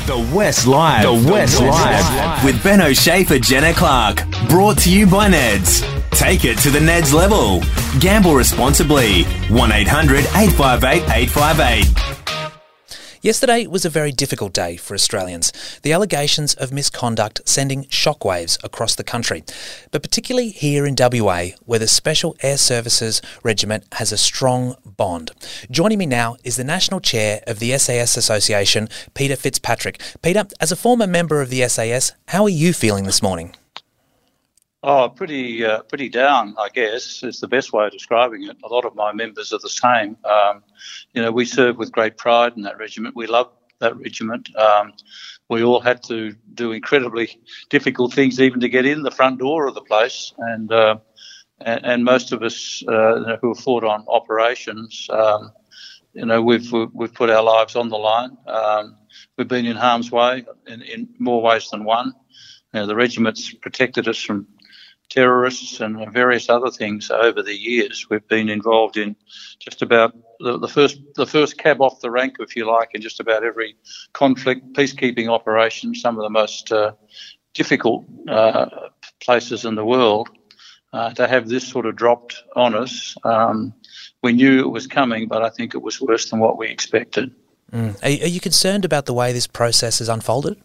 The West Live. The West Live. With Ben O'Shea for Jenna Clark. Brought to you by Neds. Take it to the Neds level. Gamble responsibly. 1-800-858-858. Yesterday was a very difficult day for Australians. The allegations of misconduct sending shockwaves across the country, but particularly here in WA, where the Special Air Services Regiment has a strong bond. Joining me now is the National Chair of the SAS Association, Peter Fitzpatrick. Peter, as a former member of the SAS, how are you feeling this morning? Oh, pretty down, I guess, is the best way of describing it. A lot of my members are the same. We serve with great pride in that regiment. We love that regiment. We all had to do incredibly difficult things even to get in the front door of the place. And most of us who have fought on operations, we've put our lives on the line. We've been in harm's way in more ways than one. The regiment's protected us from terrorists and various other things over the years. We've been involved in just about the first cab off the rank, if you like, in just about every conflict, peacekeeping operation, some of the most difficult places in the world. To have this sort of dropped on us, we knew it was coming, but I think it was worse than what we expected. Are you concerned about the way this process has unfolded?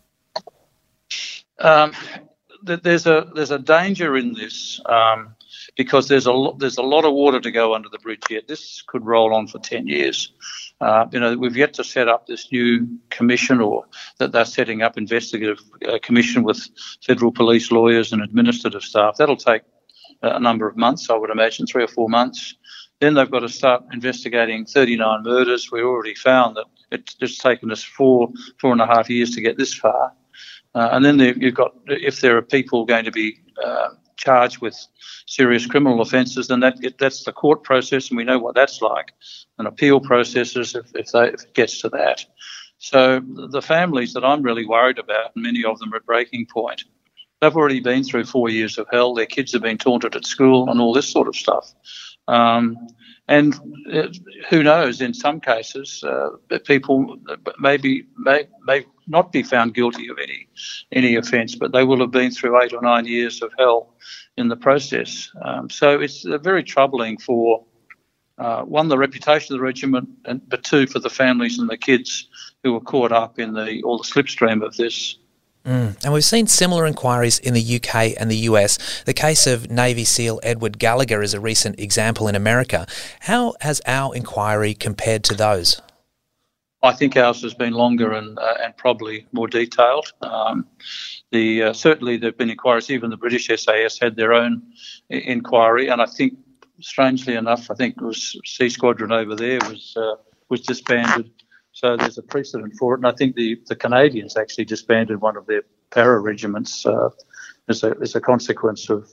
There's a danger in this because there's a lot of water to go under the bridge yet. This could roll on for 10 years. We've yet to set up this new commission, or that they're setting up investigative commission with federal police, lawyers and administrative staff. That'll take a number of months, I would imagine, 3 or 4 months. Then they've got to start investigating 39 murders. We already found that it's taken us 4.5 years to get this far. And then you've got, if there are people going to be charged with serious criminal offences, then that's the court process, and we know what that's like, and appeal processes if it gets to that. So the families that I'm really worried about, and many of them are at breaking point, they've already been through 4 years of hell. Their kids have been taunted at school and all this sort of stuff. And who knows, in some cases, people may not be found guilty of any offence, but they will have been through 8 or 9 years of hell in the process. So it's very troubling for, one, the reputation of the regiment, but two, for the families and the kids who were caught up in all the slipstream of this. And we've seen similar inquiries in the UK and the US. The case of Navy SEAL Edward Gallagher is a recent example in America. How has our inquiry compared to those? I think ours has been longer and probably more detailed. Certainly there have been inquiries. Even the British SAS had their own inquiry, and I think, strangely enough, I think it was C Squadron over there was disbanded. So there's a precedent for it, and I think the Canadians actually disbanded one of their para regiments as a consequence of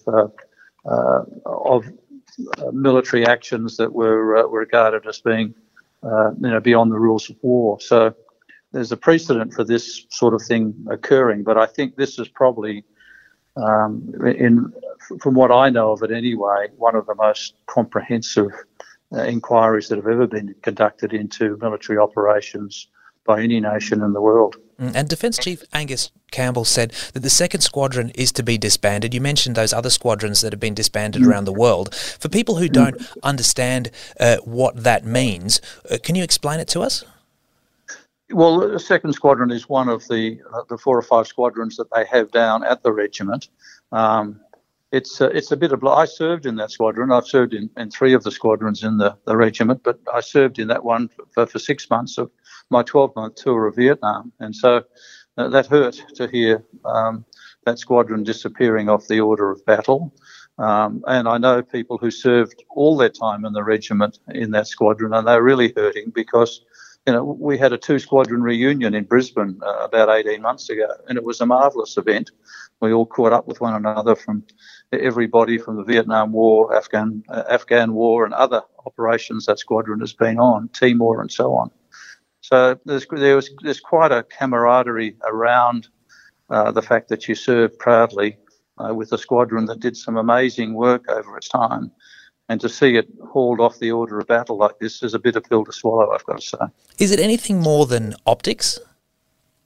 military actions that were regarded as being beyond the rules of war. So there's a precedent for this sort of thing occurring, but I think this is probably, from what I know of it anyway, one of the most comprehensive inquiries that have ever been conducted into military operations by any nation in the world. And Defence Chief Angus Campbell said that the 2nd Squadron is to be disbanded. You mentioned those other squadrons that have been disbanded around the world. For people who don't understand what that means, can you explain it to us? Well, the 2nd Squadron is one of the 4 or 5 squadrons that they have down at the regiment. It's a bit of... I served in that squadron. I've served in 3 of the squadrons in the regiment, but I served in that one for 6 months of my 12-month tour of Vietnam. And so that hurt to hear that squadron disappearing off the order of battle. And I know people who served all their time in the regiment in that squadron, and they're really hurting because, we had a 2-squadron reunion in Brisbane about 18 months ago, and it was a marvellous event. We all caught up with one another, from everybody from the Vietnam War, Afghan War, and other operations that squadron has been on, Timor and so on. So there's quite a camaraderie around the fact that you served proudly with a squadron that did some amazing work over its time. And to see it hauled off the order of battle like this is a bitter pill to swallow, I've got to say. Is it anything more than optics?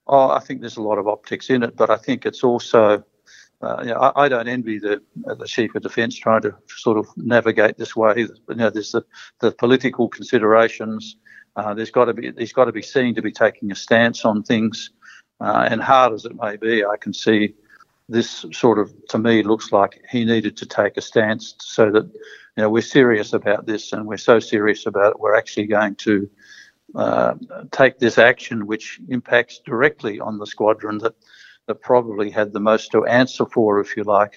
Oh, I think there's a lot of optics in it, but I think it's also, I don't envy the Chief of Defence trying to sort of navigate this way. There's the political considerations. He's got to be seen to be taking a stance on things, and hard as it may be, I can see this sort of, to me, looks like he needed to take a stance so that we're serious about this, and we're so serious about it, we're actually going to take this action which impacts directly on the squadron that probably had the most to answer for, if you like,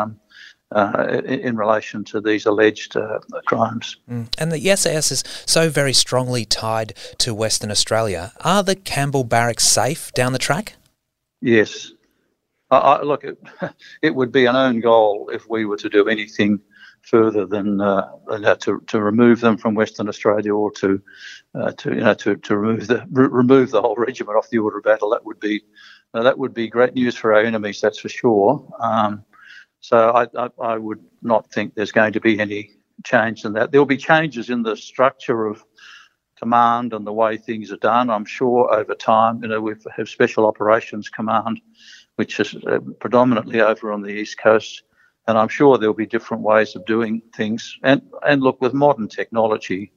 in relation to these alleged crimes. And the SAS is so very strongly tied to Western Australia. Are the Campbell Barracks safe down the track? Yes. Look, it would be an own goal if we were to do anything further than to remove them from Western Australia, or to remove the whole regiment off the order of battle. That would be great news for our enemies, that's for sure. So I would not think there's going to be any change in that. There will be changes in the structure of command and the way things are done, I'm sure, over time. We have Special Operations Command, which is predominantly over on the East Coast, and I'm sure there'll be different ways of doing things. And look, with modern technology,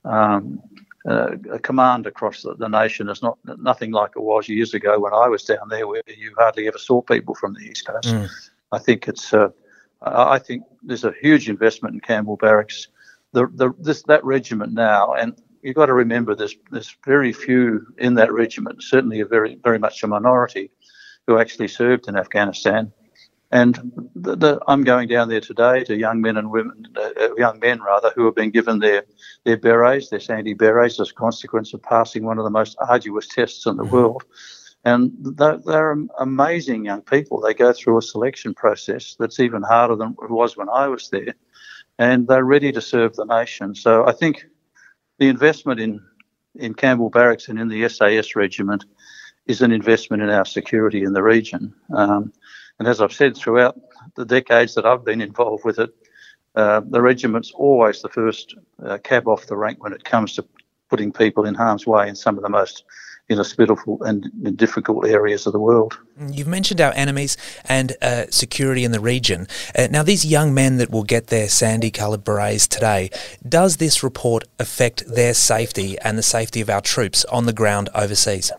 a command across the nation is nothing like it was years ago when I was down there, where you hardly ever saw people from the East Coast. I think I think there's a huge investment in Campbell Barracks. That regiment now, and you've got to remember there's very few in that regiment, certainly a very much a minority, who actually served in Afghanistan. And I'm going down there today to young men rather, who have been given their berets, their Sandy berets, as a consequence of passing one of the most arduous tests in the world. And they're amazing young people. They go through a selection process that's even harder than it was when I was there, and they're ready to serve the nation. So I think the investment in Campbell Barracks and in the SAS regiment is an investment in our security in the region. And as I've said throughout the decades that I've been involved with it, the regiment's always the first cab off the rank when it comes to putting people in harm's way in some of the most inhospitable and difficult areas of the world. You've mentioned our enemies and security in the region. Now, these young men that will get their sandy-coloured berets today, does this report affect their safety and the safety of our troops on the ground overseas?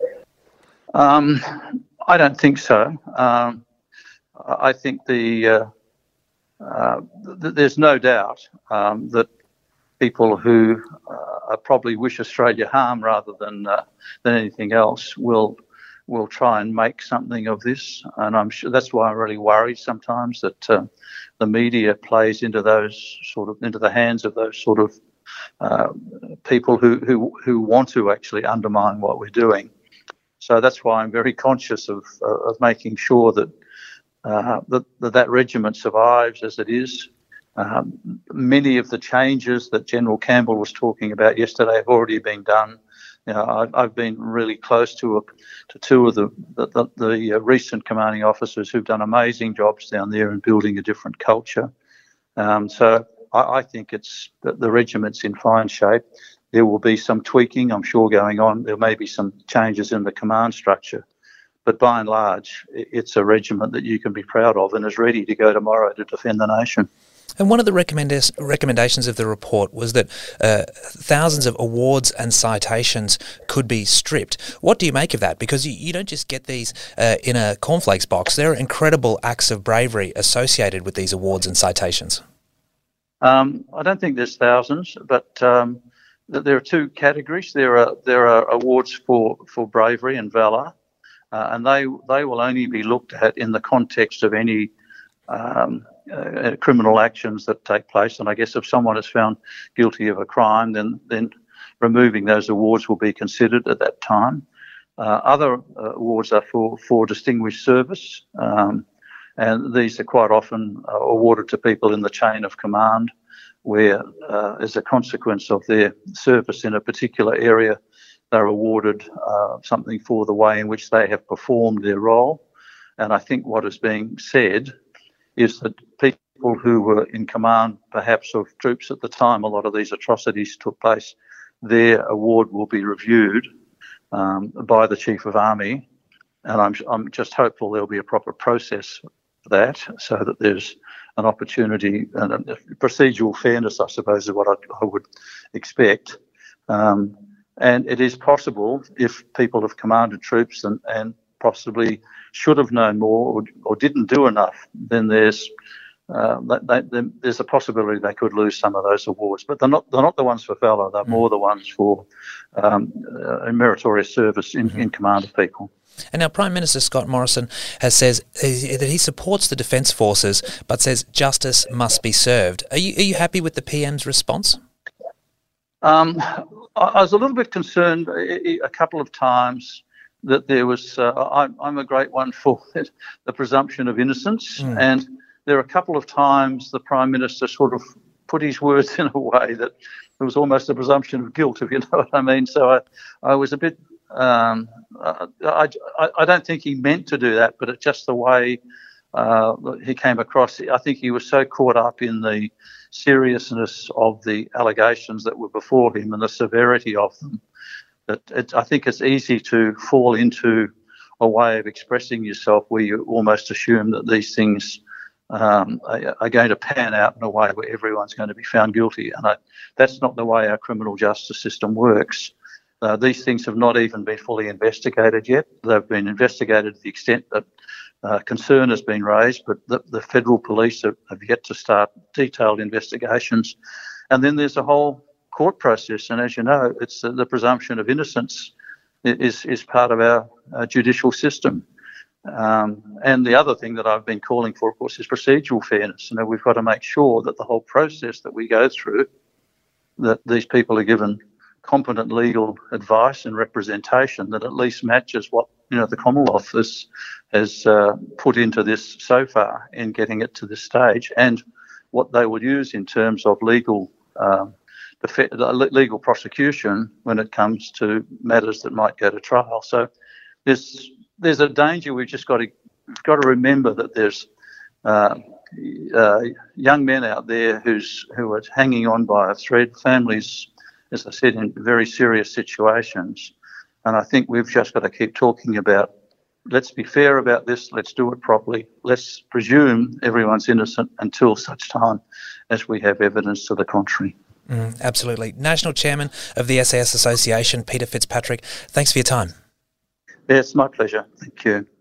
I don't think so. I think there's no doubt that people who probably wish Australia harm rather than anything else will try and make something of this, and I'm sure that's why I'm really worried sometimes that the media plays into the hands of those sort of people who want to actually undermine what we're doing. So that's why I'm very conscious of making sure that that regiment survives as it is. Many of the changes that General Campbell was talking about yesterday have already been done. I've been really close to two of the recent commanding officers who've done amazing jobs down there in building a different culture. So I think the regiment's in fine shape. There will be some tweaking, I'm sure, going on. There may be some changes in the command structure. But by and large, it's a regiment that you can be proud of and is ready to go tomorrow to defend the nation. And one of the recommendations of the report was that thousands of awards and citations could be stripped. What do you make of that? Because you don't just get these in a cornflakes box. There are incredible acts of bravery associated with these awards and citations. I don't think there's thousands, but there are two categories. There are awards for bravery and valour, and they will only be looked at in the context of any criminal actions that take place. And I guess if someone is found guilty of a crime, then removing those awards will be considered at that time. Other awards are for distinguished service, and these are quite often awarded to people in the chain of command, where as a consequence of their service in a particular area, they're awarded something for the way in which they have performed their role. And I think what is being said is that people who were in command perhaps of troops at the time a lot of these atrocities took place, their award will be reviewed by the Chief of Army, and I'm just hopeful there'll be a proper process for that, so that there's an opportunity and a procedural fairness, I suppose, is what I would expect. And it is possible, if people have commanded troops and possibly should have known more or didn't do enough, then there's a possibility they could lose some of those awards. But they're not the ones for valour, they're more the ones for meritorious service in command of people. And now Prime Minister Scott Morrison has says that he supports the Defence Forces, but says justice must be served. Are you happy with the PM's response? I was a little bit concerned a couple of times that there was. I'm a great one for the presumption of innocence, and there are a couple of times the Prime Minister sort of put his words in a way that there was almost a presumption of guilt, if you know what I mean. So I was a bit. I don't think he meant to do that, but it's just the way he came across. I think he was so caught up in the seriousness of the allegations that were before him and the severity of them that I think it's easy to fall into a way of expressing yourself where you almost assume that these things are going to pan out in a way where everyone's going to be found guilty. And that's not the way our criminal justice system works. These things have not even been fully investigated yet. They've been investigated to the extent that concern has been raised, but the federal police have yet to start detailed investigations. And then there's a whole court process, and as you know, it's the presumption of innocence is part of our judicial system. And the other thing that I've been calling for, of course, is procedural fairness. We've got to make sure that the whole process that we go through, that these people are given competent legal advice and representation that at least matches what the Commonwealth has put into this so far in getting it to this stage, and what they would use in terms of legal prosecution when it comes to matters that might go to trial. So there's a danger. We've just got to remember that there's young men out there who are hanging on by a thread, families, as I said, in very serious situations. And I think we've just got to keep talking about, let's be fair about this, let's do it properly, let's presume everyone's innocent until such time as we have evidence to the contrary. Absolutely. National Chairman of the SAS Association, Peter Fitzpatrick, thanks for your time. Yeah, it's my pleasure. Thank you.